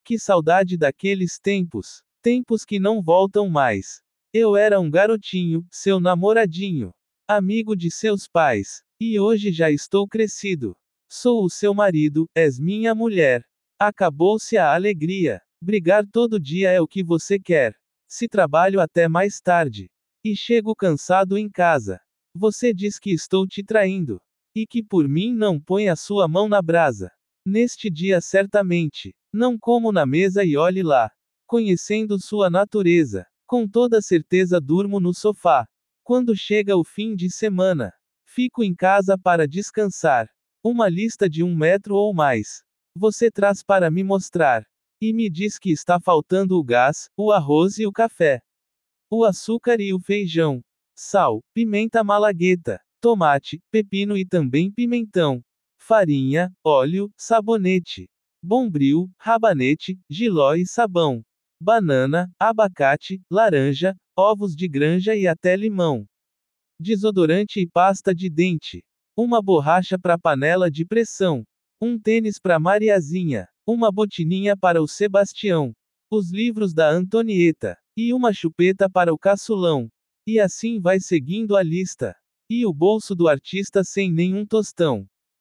Que saudade daqueles tempos. Tempos que não voltam mais. Eu era um garotinho, seu namoradinho. Amigo de seus pais. E hoje já estou crescido. Sou o seu marido, és minha mulher. Acabou-se a alegria. Brigar todo dia é o que você quer. Se trabalho até mais tarde. E chego cansado em casa. Você diz que estou te traindo. E que por mim não põe a sua mão na brasa. Neste dia certamente. Não como na mesa e olhe lá. Conhecendo sua natureza. Com toda certeza durmo no sofá. Quando chega o fim de semana. Fico em casa para descansar. Uma lista de 1 metro ou mais. Você traz para me mostrar. E me diz que está faltando o gás, o arroz e o café. O açúcar e o feijão. Sal, pimenta malagueta, tomate, pepino e também pimentão. Farinha, óleo, sabonete. Bombril, rabanete, jiló e sabão. Banana, abacate, laranja, ovos de granja e até limão. Desodorante e pasta de dente. Uma borracha para panela de pressão. Um tênis para Mariazinha. Uma botininha para o Sebastião. Os livros da Antonieta. E uma chupeta para o caçulão. E assim vai seguindo a lista. E o bolso do artista sem nenhum tostão.